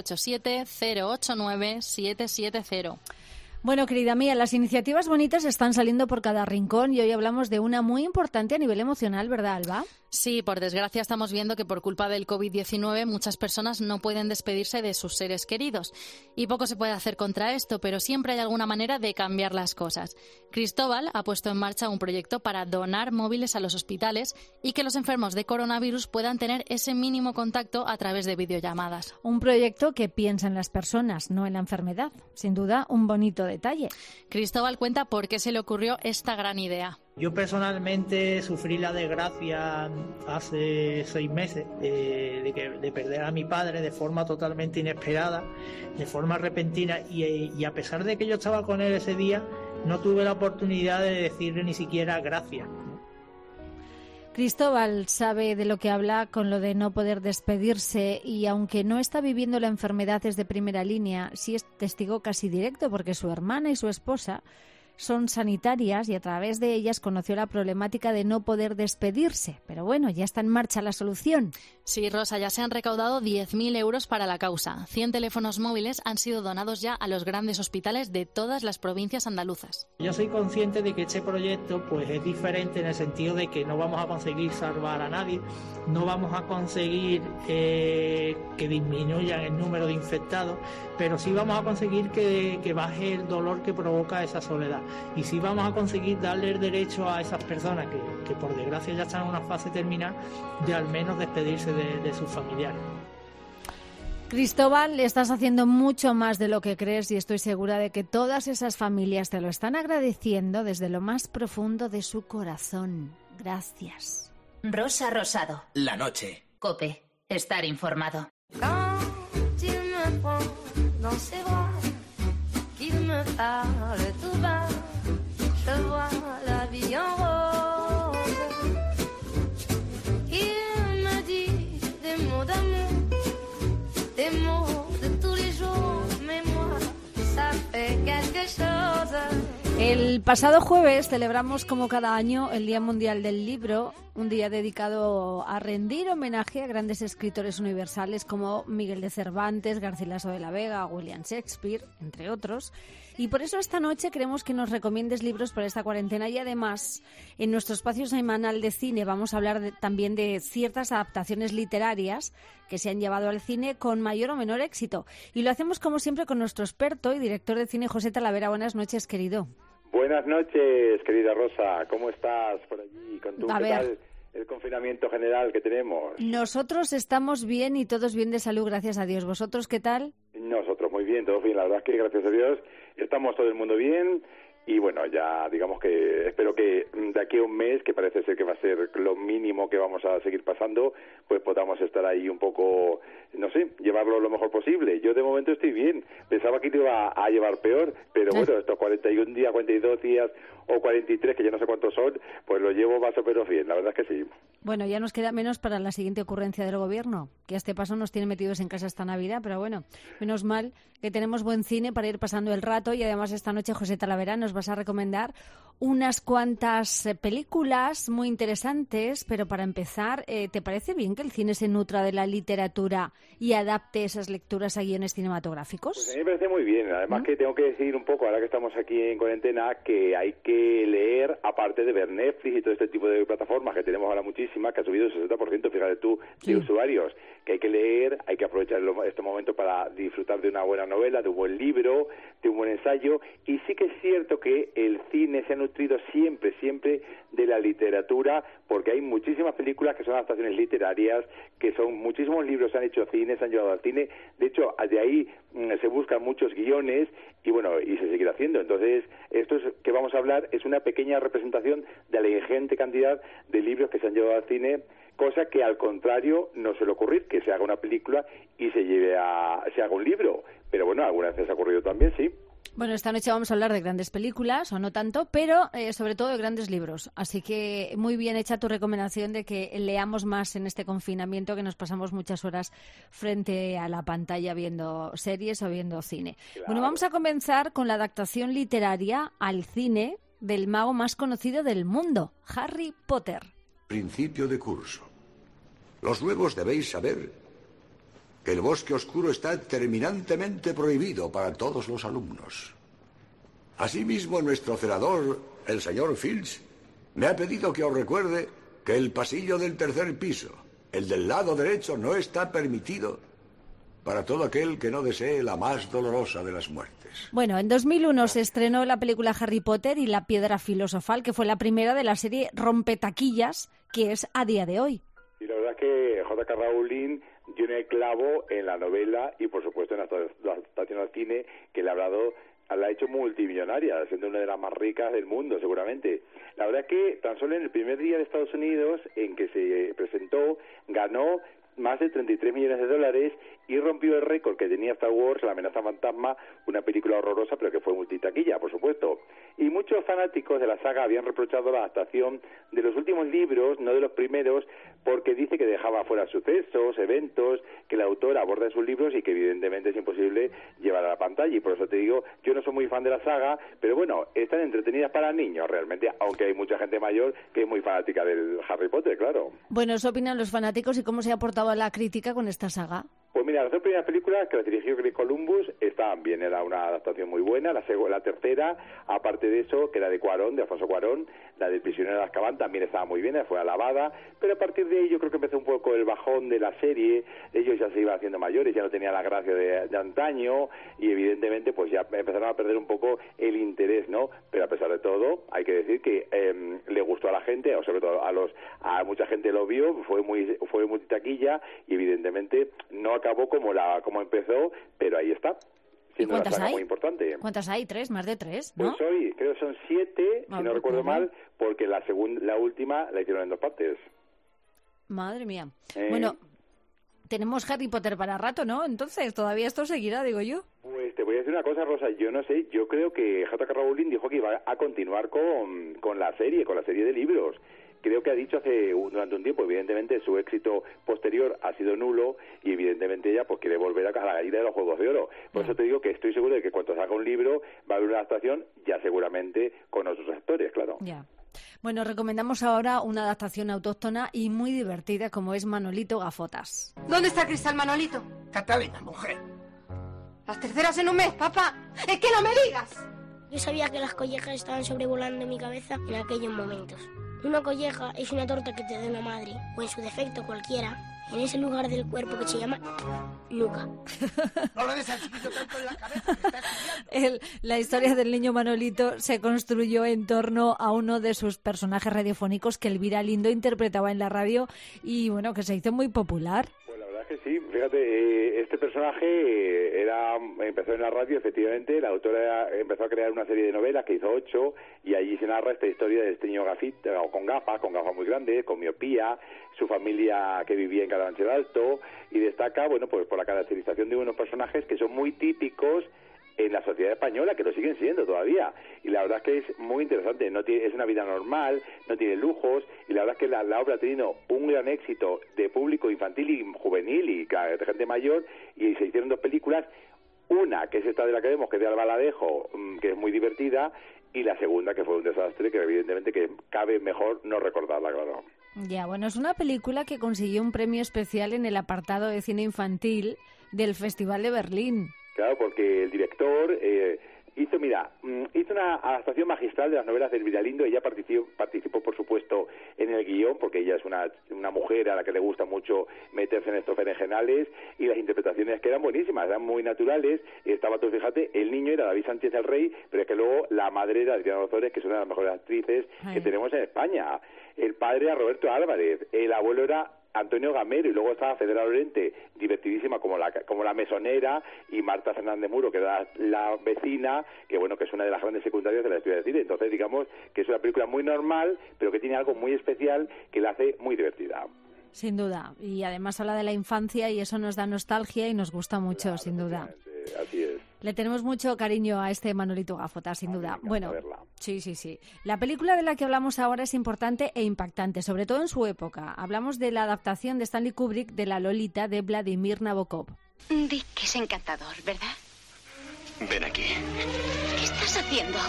687-089-770. Bueno, querida mía, las iniciativas bonitas están saliendo por cada rincón y hoy hablamos de una muy importante a nivel emocional, ¿verdad, Alba? Sí, por desgracia estamos viendo que por culpa del COVID-19 muchas personas no pueden despedirse de sus seres queridos. Y poco se puede hacer contra esto, pero siempre hay alguna manera de cambiar las cosas. Cristóbal ha puesto en marcha un proyecto para donar móviles a los hospitales y que los enfermos de coronavirus puedan tener ese mínimo contacto a través de videollamadas. Un proyecto que piensa en las personas, no en la enfermedad. Sin duda, un bonito detalle. Cristóbal cuenta por qué se le ocurrió esta gran idea. Yo personalmente sufrí la desgracia hace 6 meses de perder a mi padre de forma totalmente inesperada, de forma repentina, y a pesar de que yo estaba con él ese día, no tuve la oportunidad de decirle ni siquiera gracias. Cristóbal sabe de lo que habla con lo de no poder despedirse y aunque no está viviendo la enfermedad desde primera línea, sí es testigo casi directo porque su hermana y su esposa son sanitarias y a través de ellas conoció la problemática de no poder despedirse. Pero bueno, ya está en marcha la solución. Sí, Rosa, ya se han recaudado 10.000 euros para la causa. 100 teléfonos móviles han sido donados ya a los grandes hospitales de todas las provincias andaluzas. Yo soy consciente de que este proyecto pues es diferente en el sentido de que no vamos a conseguir salvar a nadie, no vamos a conseguir que disminuyan el número de infectados, pero sí vamos a conseguir que baje el dolor que provoca esa soledad. Y sí vamos a conseguir darle el derecho a esas personas que por desgracia ya están en una fase terminal de al menos despedirse de sus familiares. Cristóbal, estás haciendo mucho más de lo que crees y estoy segura de que todas esas familias te lo están agradeciendo desde lo más profundo de su corazón. Gracias. Rosa Rosado. La noche. COPE. Estar informado. Qu'il me parle tout bas, je vois la vie en rose. Il me dit des mots d'amour, des mots de tous les jours, mais moi, ça fait quelque chose. El pasado jueves celebramos como cada año el Día Mundial del Libro, un día dedicado a rendir homenaje a grandes escritores universales como Miguel de Cervantes, Garcilaso de la Vega, William Shakespeare, entre otros. Y por eso esta noche queremos que nos recomiendes libros para esta cuarentena y además en nuestro espacio semanal de cine vamos a hablar también de ciertas adaptaciones literarias que se han llevado al cine con mayor o menor éxito. Y lo hacemos como siempre con nuestro experto y director de cine, José Talavera. Buenas noches, querido. Buenas noches, querida Rosa. ¿Cómo estás por allí? ¿Qué tal el confinamiento general que tenemos? Nosotros estamos bien y todos bien de salud, gracias a Dios. ¿Vosotros qué tal? Nosotros muy bien, todos bien. La verdad es que gracias a Dios estamos todo el mundo bien. Y bueno, ya digamos que espero que de aquí a un mes, que parece ser que va a ser lo mínimo que vamos a seguir pasando, pues podamos estar ahí un poco, no sé, llevarlo lo mejor posible. Yo de momento estoy bien. Pensaba que te iba a llevar peor, pero bueno, estos 41 días, 42 días o 43, que ya no sé cuántos son, pues lo llevo más o menos bien. La verdad es que sí. Bueno, ya nos queda menos para la siguiente ocurrencia del gobierno, que a este paso nos tiene metidos en casa esta Navidad, pero bueno, menos mal que tenemos buen cine para ir pasando el rato y además esta noche, José Talavera, nos vas a recomendar unas cuantas películas muy interesantes, pero para empezar, ¿te parece bien que el cine se nutra de la literatura y adapte esas lecturas a guiones cinematográficos? Pues a mí me parece muy bien, además que tengo que decir un poco, ahora que estamos aquí en cuarentena, que hay que leer, aparte de ver Netflix y todo este tipo de plataformas que tenemos ahora muchísimas, que ha subido el 60%, fíjate tú, de usuarios, que hay que leer, hay que aprovechar este momento para disfrutar de una buena novela, de un buen libro, de un buen ensayo, y sí que es cierto que el cine se ha nutrido nutrido siempre de la literatura, porque hay muchísimas películas que son adaptaciones literarias, que son muchísimos libros se han hecho cine, se han llevado al cine. De hecho, de ahí se buscan muchos guiones y bueno, y se seguirá haciendo. Entonces, esto es que vamos a hablar es una pequeña representación de la ingente cantidad de libros que se han llevado al cine, cosa que al contrario no suele ocurrir, que se haga una película y se haga un libro. Pero bueno, algunas veces ha ocurrido también, sí. Bueno, esta noche vamos a hablar de grandes películas, o no tanto, pero sobre todo de grandes libros. Así que muy bien hecha tu recomendación de que leamos más en este confinamiento, que nos pasamos muchas horas frente a la pantalla viendo series o viendo cine. Claro. Bueno, vamos a comenzar con la adaptación literaria al cine del mago más conocido del mundo, Harry Potter. Principio de curso. Los nuevos debéis saber que el bosque oscuro está terminantemente prohibido para todos los alumnos. Asimismo, nuestro celador, el señor Filch, me ha pedido que os recuerde que el pasillo del tercer piso, el del lado derecho, no está permitido para todo aquel que no desee la más dolorosa de las muertes. Bueno, en 2001 se estrenó la película Harry Potter y la Piedra Filosofal, que fue la primera de la serie Rompetaquillas, que es a día de hoy. Y la verdad es que J.K. Rowling dio el clavo en la novela y, por supuesto, en la adaptación al cine, que la ha hecho multimillonaria, siendo una de las más ricas del mundo, seguramente. La verdad es que tan solo en el primer día de Estados Unidos, en que se presentó, ganó más de 33 millones de dólares y rompió el récord que tenía Star Wars, La amenaza fantasma, una película horrorosa, pero que fue multitaquilla, por supuesto. Y muchos fanáticos de la saga habían reprochado la adaptación de los últimos libros, no de los primeros, porque dice que dejaba fuera sucesos, eventos, que el autor aborda en sus libros y que evidentemente es imposible llevar a la pantalla. Y por eso te digo, yo no soy muy fan de la saga, pero bueno, están entretenidas para niños realmente, aunque hay mucha gente mayor que es muy fanática del Harry Potter, claro. Bueno, eso opinan los fanáticos. ¿Y cómo se ha portado la crítica con esta saga? Pues mira, las dos primeras películas que las dirigió Chris Columbus estaban bien, era una adaptación muy buena. La tercera, aparte de eso, que era de Cuarón, de Alfonso Cuarón, la del Prisionero de Azkaban, también estaba muy bien, fue alabada, pero a partir de ahí yo creo que empezó un poco el bajón de la serie. Ellos ya se iban haciendo mayores, ya no tenían la gracia de antaño y evidentemente pues ya empezaron a perder un poco el interés, ¿no? Pero a pesar de todo, hay que decir que le gustó a la gente, o sobre todo a mucha gente lo vio, fue muy taquilla y evidentemente no acabó como empezó, pero ahí está. ¿Y cuántas hay? Muy importante. ¿Cuántas hay? ¿3? Más de 3, ¿no? Pues hoy creo que son 7, si no recuerdo mal, porque la última la hicieron en 2 partes. Madre mía. Bueno, tenemos Harry Potter para rato, ¿no? Entonces, todavía esto seguirá, digo yo. Pues te voy a decir una cosa, Rosa, yo no sé, yo creo que J.K. Rowling dijo que iba a continuar con la serie de libros. Creo que ha dicho durante un tiempo, evidentemente su éxito posterior ha sido nulo y evidentemente ella pues quiere volver a la gallina de los Juegos de Oro. Por eso te digo que estoy seguro de que cuando salga un libro va a haber una adaptación, ya seguramente con otros actores, claro. Ya. Bueno, recomendamos ahora una adaptación autóctona y muy divertida como es Manolito Gafotas. ¿Dónde está Cristal, Manolito? Catalina, mujer. Las terceras en un mes, papá. ¡Es que no me digas! Yo sabía que las collejas estaban sobrevolando mi cabeza en aquellos momentos. Una colleja es una torta que te da una madre, o en su defecto cualquiera, en ese lugar del cuerpo que se llama nuca. No le des al chiquito tanto en la cabeza, que está estudiando. La historia del niño Manolito se construyó en torno a uno de sus personajes radiofónicos que Elvira Lindo interpretaba en la radio y bueno, que se hizo muy popular. Pues la verdad es que sí, fíjate, este personaje empezó en la radio, efectivamente, la autora empezó a crear una serie de novelas que hizo 8 y allí se narra esta historia de este niño con gafas muy grandes, con miopía, su familia que vivía en Carabanchel Alto y destaca, bueno, pues por la caracterización de unos personajes que son muy típicos en la sociedad española, que lo siguen siendo todavía. Y la verdad es que es muy interesante, es una vida normal, no tiene lujos, y la verdad es que la obra ha tenido un gran éxito de público infantil y juvenil y de gente mayor, y se hicieron 2 películas, una que es esta de la que vemos, que es de Albaladejo, que es muy divertida, y la segunda que fue un desastre, que evidentemente que cabe mejor no recordarla, claro. Ya, bueno, es una película que consiguió un premio especial en el apartado de cine infantil del Festival de Berlín. Claro, porque el director hizo una adaptación magistral de las novelas de Elvira Lindo. Ella participó, por supuesto, en el guión, porque ella es una mujer a la que le gusta mucho meterse en estos berenjenales, y las interpretaciones que eran buenísimas, eran muy naturales. Estaba, tú fíjate, el niño era David Sánchez del Rey, pero es que luego la madre era Adriana Ozores, que es una de las mejores actrices que tenemos en España. El padre era Roberto Álvarez, el abuelo era Antonio Gamero, y luego estaba Federa Lorente, divertidísima como la mesonera, y Marta Fernández Muro, que era la vecina, que bueno, que es una de las grandes secundarias de la historia del cine. Entonces, digamos que es una película muy normal, pero que tiene algo muy especial que la hace muy divertida. Sin duda, y además habla de la infancia y eso nos da nostalgia y nos gusta mucho, sin duda. Así es. Le tenemos mucho cariño a este Manolito Gaffota, sin duda. Bueno, sí. La película de la que hablamos ahora es importante e impactante, sobre todo en su época. Hablamos de la adaptación de Stanley Kubrick de La Lolita de Vladimir Nabokov. Dick es encantador, ¿verdad? Ven aquí. ¿Qué estás haciendo?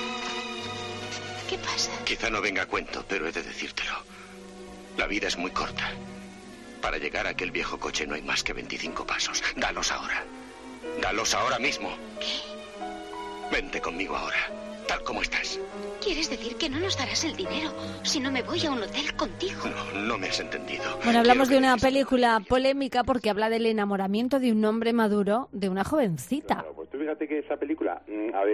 ¿Qué pasa? Quizá no venga a cuento, pero he de decírtelo. La vida es muy corta. Para llegar a aquel viejo coche no hay más que 25 pasos. Dalos ahora. Dalos ahora mismo. ¿Qué? Vente conmigo ahora, tal como estás. ¿Quieres decir que no nos darás el dinero si no me voy a un hotel contigo? No me has entendido. Bueno, hablamos de una película polémica porque habla del enamoramiento de un hombre maduro de una jovencita. Claro, pues tú fíjate que esa película,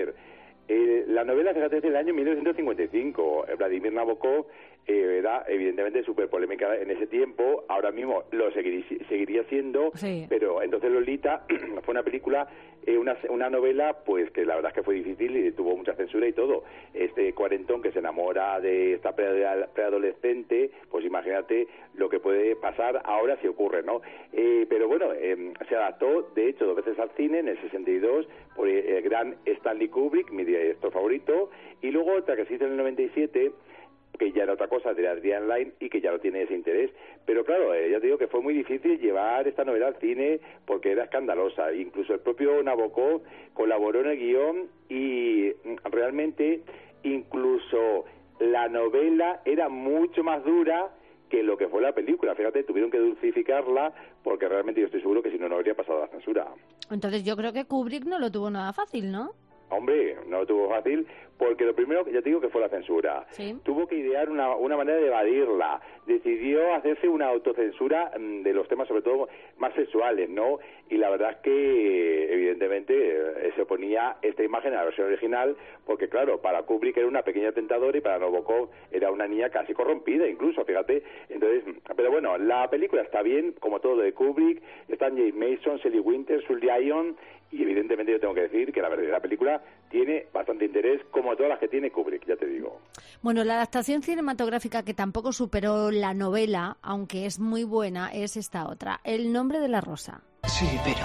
la novela, fíjate, es del año 1955. Vladimir Nabokov era evidentemente súper polémica en ese tiempo. Ahora mismo lo seguiría siendo, sí. Pero entonces Lolita fue una película, una novela, pues que la verdad es que fue difícil y tuvo mucha censura y todo. Este cuarentón que se enamora de esta preadolescente, pues imagínate lo que puede pasar ahora si ocurre, ¿no? Pero bueno, se adaptó, de hecho, 2 veces al cine, en el 62, por el gran Stanley Kubrick, mi director favorito, y luego otra que se hizo en el 97, que ya era otra cosa, de Adrian Lyne, y que ya no tiene ese interés. Pero claro, ya te digo que fue muy difícil llevar esta novela al cine porque era escandalosa. Incluso el propio Nabokov colaboró en el guión y realmente incluso la novela era mucho más dura que lo que fue la película. Fíjate, tuvieron que dulcificarla porque realmente yo estoy seguro que si no, no habría pasado la censura. Entonces yo creo que Kubrick no lo tuvo nada fácil, ¿no? Hombre, no lo tuvo fácil porque lo primero, ya te digo, que fue la censura. ¿Sí? Tuvo que idear una manera de evadirla. Decidió hacerse una autocensura de los temas, sobre todo más sexuales, ¿no? Y la verdad es que, evidentemente, se oponía esta imagen a la versión original porque, claro, para Kubrick era una pequeña tentadora y para Nabokov era una niña casi corrompida, incluso, fíjate. Entonces, pero bueno, la película está bien, como todo lo de Kubrick. Están James Mason, Shelley Winters, Sul Lyon, y evidentemente yo tengo que decir que la verdadera película tiene bastante interés, como todas las que tiene Kubrick, ya te digo. Bueno, la adaptación cinematográfica que tampoco superó la novela, aunque es muy buena, es esta otra, El nombre de la rosa. Sí, pero...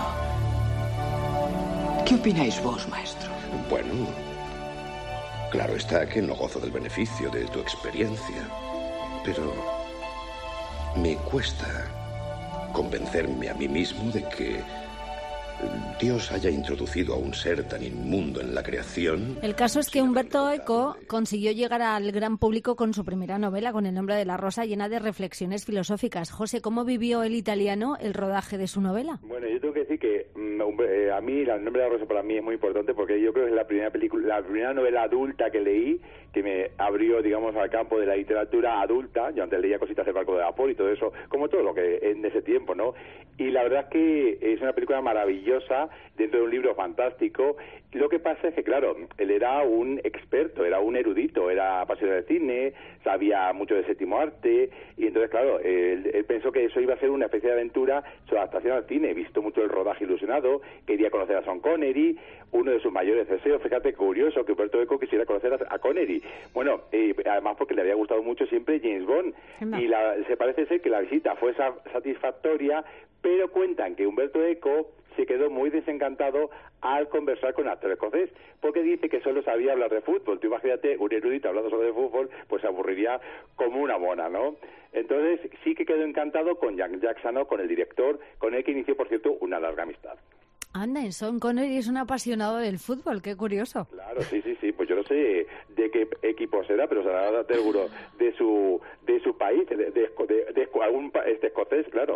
¿qué opináis vos, maestro? Bueno, claro está que no gozo del beneficio de tu experiencia, pero me cuesta convencerme a mí mismo de que Dios haya introducido a un ser tan inmundo en la creación. El caso es que Umberto Eco consiguió llegar al gran público con su primera novela, con El nombre de la rosa, llena de reflexiones filosóficas. José, ¿cómo vivió el italiano el rodaje de su novela? Bueno, yo tengo que decir que a mí El nombre de la rosa para mí es muy importante porque yo creo que es la primera novela adulta que leí, que me abrió, digamos, al campo de la literatura adulta. Yo antes leía cositas del barco de vapor y todo eso, como todo lo que en ese tiempo, ¿no? Y la verdad es que es una película maravillosa dentro de un libro fantástico. Lo que pasa es que, claro, él era un experto, era un erudito, era apasionado de cine, sabía mucho de séptimo arte, y entonces, claro, él pensó que eso iba a ser una especie de aventura, su adaptación al cine. Visto mucho el rodaje ilusionado, quería conocer a Sean Connery, uno de sus mayores deseos. Fíjate, curioso que Umberto Eco quisiera conocer a Connery. Bueno, además porque le había gustado mucho siempre James Bond, y se parece ser que la visita fue satisfactoria, pero cuentan que Umberto Eco se quedó muy desencantado al conversar con el actor escocés, porque dice que solo sabía hablar de fútbol. Tú imagínate, un erudito hablando solo de fútbol, pues se aburriría como una mona, ¿no? Entonces sí que quedó encantado con Jack Jackson, con el director, con el que inició, por cierto, una larga amistad. Anda, Sean Connery es un apasionado del fútbol, qué curioso. Claro, sí, pues yo no sé de qué equipo será, pero será seguro de su país, de algún escocés, claro.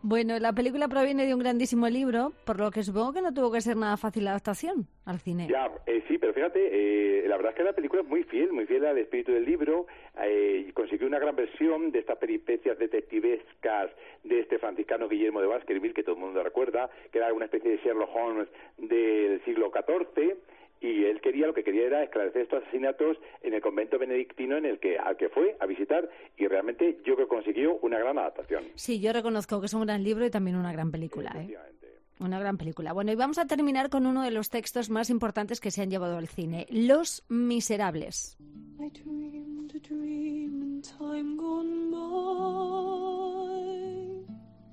Bueno, la película proviene de un grandísimo libro, por lo que supongo que no tuvo que ser nada fácil la adaptación al cine. Ya, sí, pero fíjate, la verdad es que la película es muy fiel al espíritu del libro, y consiguió una gran versión de estas peripecias detectivescas de este franciscano Guillermo de Baskerville, que todo el mundo recuerda, que era una especie de Sherlock Holmes del siglo XIV, y él lo que quería era esclarecer estos asesinatos en el convento benedictino al que fue a visitar, y realmente yo creo que consiguió una gran adaptación. Sí, yo reconozco que es un gran libro y también una gran película, Una gran película. Bueno, y vamos a terminar con uno de los textos más importantes que se han llevado al cine, Los Miserables. I dreamed a dream in time gone by,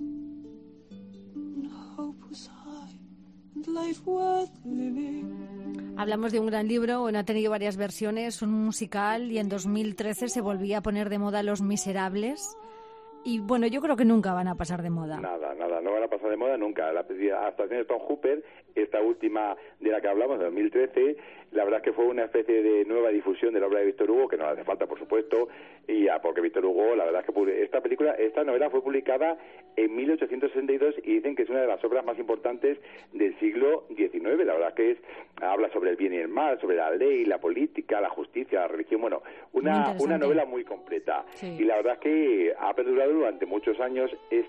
and hope was high, and life worth living. Hablamos de un gran libro, bueno, ha tenido varias versiones, un musical, y en 2013 se volvía a poner de moda Los Miserables. Y bueno, yo creo que nunca van a pasar de moda. Nada, no van a pasar de moda nunca. La adaptación de Tom Hooper, esta última de la que hablamos, de 2013, la verdad es que fue una especie de nueva difusión de la obra de Víctor Hugo, que no le hace falta, por supuesto, y porque Víctor Hugo, la verdad es que esta novela fue publicada en 1862 y dicen que es una de las obras más importantes del siglo XIX. La verdad es que habla sobre el bien y el mal, sobre la ley, la política, la justicia, la religión, bueno, una novela muy completa. Sí. Y la verdad es que ha perdurado durante muchos años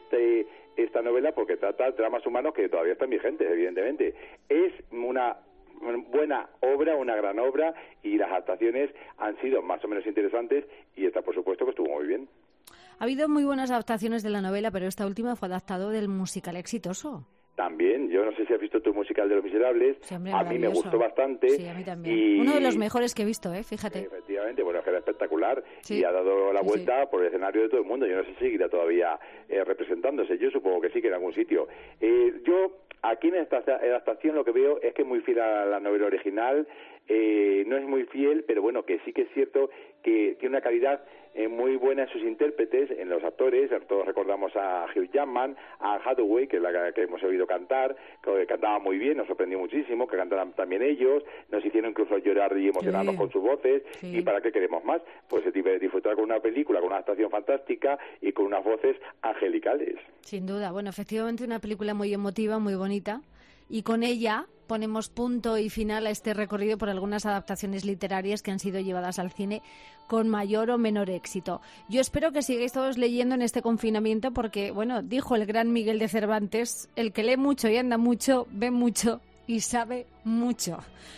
esta novela, porque trata dramas humanos que todavía están vigentes, evidentemente. Es una buena obra, una gran obra, y las adaptaciones han sido más o menos interesantes, y esta, por supuesto, que estuvo muy bien. Ha habido muy buenas adaptaciones de la novela, pero esta última fue adaptado del musical exitoso. También, yo no sé si has visto tu musical de Los Miserables, sí, hombre, a mí me gustó bastante. Sí, a mí también. Uno de los mejores que he visto, fíjate. Efectivamente, bueno, es que era espectacular, sí, y ha dado la vuelta por el escenario de todo el mundo. Yo no sé si seguirá todavía representándose, yo supongo que sí, que en algún sitio. Yo, aquí en esta adaptación, lo que veo es que es muy fiel a la novela original. No es muy fiel, pero bueno, que sí que es cierto que tiene una calidad muy buena en sus intérpretes, en los actores. Todos recordamos a Hugh Jackman, a Hathaway, que es la que hemos oído cantar, que cantaba muy bien, nos sorprendió muchísimo, que cantaran también ellos, nos hicieron incluso llorar y emocionarnos con sus voces, y ¿para qué queremos más? Pues disfrutar con una película, con una adaptación fantástica y con unas voces angelicales. Sin duda, bueno, efectivamente una película muy emotiva, muy bonita, y con ella ponemos punto y final a este recorrido por algunas adaptaciones literarias que han sido llevadas al cine con mayor o menor éxito. Yo espero que sigáis todos leyendo en este confinamiento porque, bueno, dijo el gran Miguel de Cervantes, el que lee mucho y anda mucho, ve mucho y sabe mucho.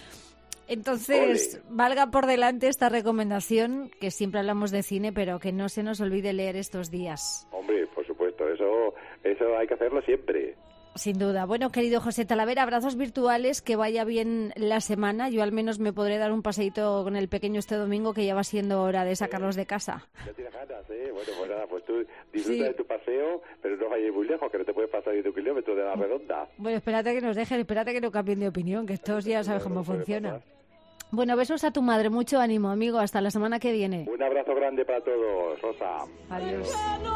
Entonces, valga por delante esta recomendación, que siempre hablamos de cine, pero que no se nos olvide leer estos días. Hombre, por supuesto, eso hay que hacerlo siempre. Sin duda. Bueno, querido José Talavera, abrazos virtuales, que vaya bien la semana. Yo al menos me podré dar un paseíto con el pequeño este domingo, que ya va siendo hora de sacarlos de casa. Ya tienes ganas, ¿eh? Bueno, pues nada, pues tú disfruta de tu paseo, pero no vayas muy lejos, que no te puedes pasar 10 kilómetros de la redonda. Bueno, espérate que nos dejen, espérate que no cambien de opinión, que estos ya sabes cómo funciona. Bueno, besos a tu madre, mucho ánimo, amigo, hasta la semana que viene. Un abrazo grande para todos, Rosa. Adiós.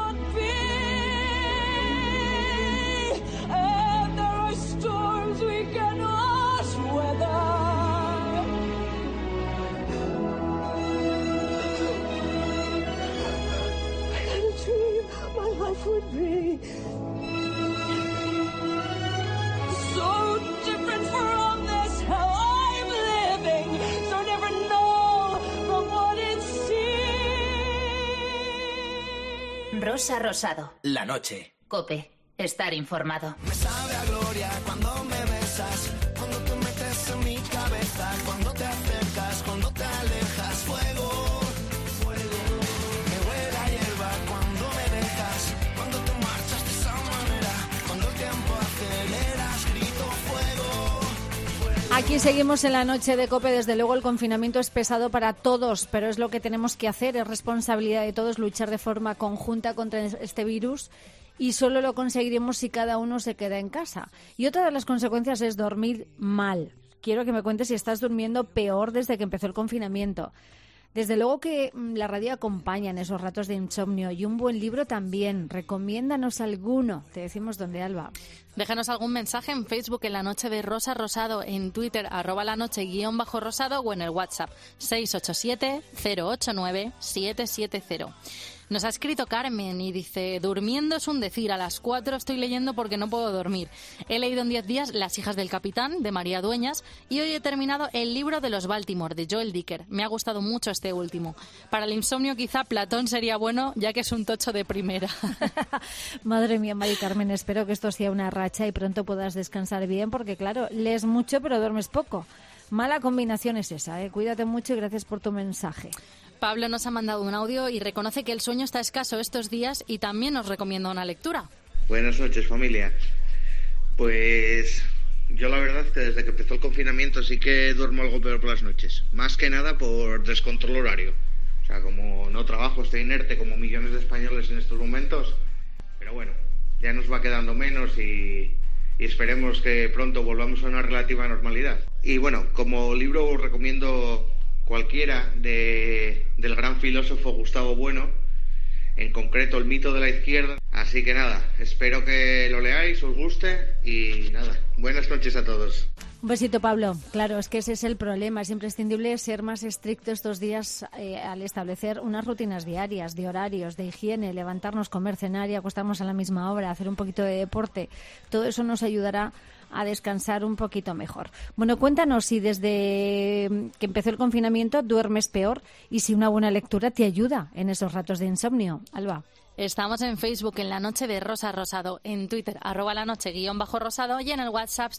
Storms we cannot weather. I had a dream my life would be so different from this hell I'm living, so different all from what it seems. Rosa Rosado. La noche. COPE. Estar informado. Me sabe a gloria cuando me besas, cuando te metes en mi cabeza, cuando te acercas, cuando te alejas, fuego, fuego. Me huele a hierba cuando me dejas, cuando te marchas de esa manera, cuando el tiempo aceleras, grito fuego, fuego. Aquí seguimos en la noche de COPE. Desde luego el confinamiento es pesado para todos, pero es lo que tenemos que hacer, es responsabilidad de todos luchar de forma conjunta contra este virus. Y solo lo conseguiremos si cada uno se queda en casa. Y otra de las consecuencias es dormir mal. Quiero que me cuentes si estás durmiendo peor desde que empezó el confinamiento. Desde luego que la radio acompaña en esos ratos de insomnio, y un buen libro también. Recomiéndanos alguno. Te decimos dónde, Alba. Déjanos algún mensaje en Facebook en La Noche de Rosa Rosado, en Twitter @lanoche_rosado o en el WhatsApp 687 089 770. Nos ha escrito Carmen y dice: durmiendo es un decir, a las 4 estoy leyendo porque no puedo dormir. He leído en 10 días Las hijas del capitán, de María Dueñas, y hoy he terminado el libro de los Baltimore, de Joel Dicker. Me ha gustado mucho este último. Para el insomnio quizá Platón sería bueno, ya que es un tocho de primera. Madre mía, Mari Carmen, espero que esto sea una racha y pronto puedas descansar bien, porque claro, lees mucho pero duermes poco. Mala combinación es esa, ¿eh? Cuídate mucho y gracias por tu mensaje. Pablo nos ha mandado un audio y reconoce que el sueño está escaso estos días y también nos recomienda una lectura. Buenas noches, familia. Pues yo la verdad que desde que empezó el confinamiento sí que duermo algo peor por las noches. Más que nada por descontrol horario. O sea, como no trabajo, estoy inerte como millones de españoles en estos momentos. Pero bueno, ya nos va quedando menos y esperemos que pronto volvamos a una relativa normalidad. Y bueno, como libro os recomiendo cualquiera del gran filósofo Gustavo Bueno, en concreto El mito de la izquierda. Así que nada, espero que lo leáis, os guste y nada, buenas noches a todos. Un besito, Pablo. Claro, es que ese es el problema. Es imprescindible ser más estricto estos días al establecer unas rutinas diarias, de horarios, de higiene, levantarnos, comer, cenar y acostarnos a la misma hora, hacer un poquito de deporte. Todo eso nos ayudará a descansar un poquito mejor. Bueno, cuéntanos si desde que empezó el confinamiento duermes peor y si una buena lectura te ayuda en esos ratos de insomnio. Alba. Estamos en Facebook en La Noche de Rosa Rosado, en Twitter @lanoche_rosado y en el WhatsApp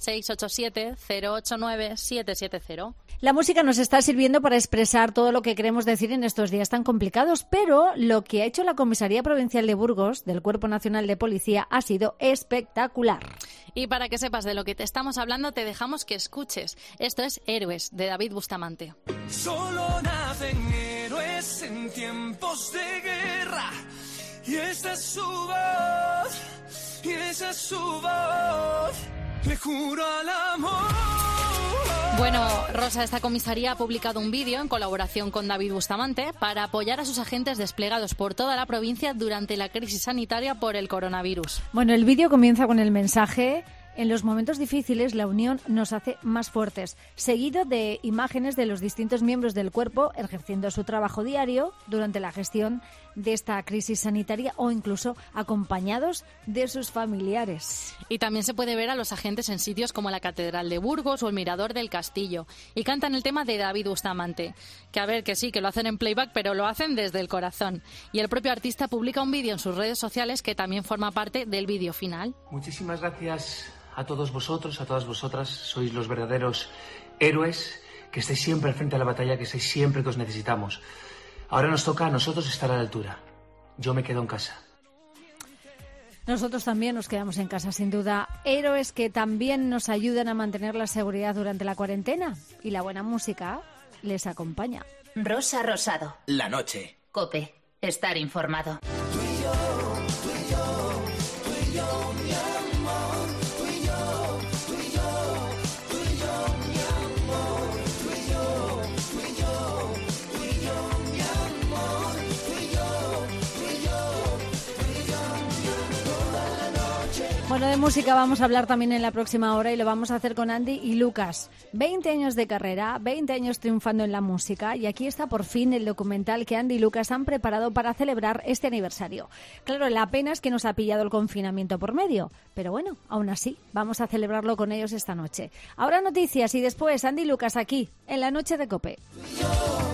687-089-770. La música nos está sirviendo para expresar todo lo que queremos decir en estos días tan complicados, pero lo que ha hecho la Comisaría Provincial de Burgos del Cuerpo Nacional de Policía ha sido espectacular. Y para que sepas de lo que te estamos hablando, te dejamos que escuches. Esto es Héroes, de David Bustamante. Solo nacen héroes en tiempos de guerra. Y esa es su voz, y esa es su voz, le juro al amor. Bueno, Rosa, esta comisaría ha publicado un vídeo en colaboración con David Bustamante para apoyar a sus agentes desplegados por toda la provincia durante la crisis sanitaria por el coronavirus. Bueno, el vídeo comienza con el mensaje: en los momentos difíciles la unión nos hace más fuertes, seguido de imágenes de los distintos miembros del cuerpo ejerciendo su trabajo diario durante la gestión de esta crisis sanitaria o incluso acompañados de sus familiares. Y también se puede ver a los agentes en sitios como la Catedral de Burgos o el Mirador del Castillo. Y cantan el tema de David Bustamante, que a ver, que sí, que lo hacen en playback, pero lo hacen desde el corazón. Y el propio artista publica un vídeo en sus redes sociales que también forma parte del vídeo final. Muchísimas gracias a todos vosotros, a todas vosotras. Sois los verdaderos héroes, que estáis siempre al frente de la batalla, que estáis siempre que os necesitamos. Ahora nos toca a nosotros estar a la altura. Yo me quedo en casa. Nosotros también nos quedamos en casa, sin duda. Héroes que también nos ayudan a mantener la seguridad durante la cuarentena. Y la buena música les acompaña. Rosa Rosado. La noche. COPE. Estar informado. Bueno, de música vamos a hablar también en la próxima hora y lo vamos a hacer con Andy y Lucas. 20 años de carrera, 20 años triunfando en la música y aquí está por fin el documental que Andy y Lucas han preparado para celebrar este aniversario. Claro, la pena es que nos ha pillado el confinamiento por medio, pero bueno, aún así vamos a celebrarlo con ellos esta noche. Ahora noticias y después Andy y Lucas aquí, en La Noche de COPE.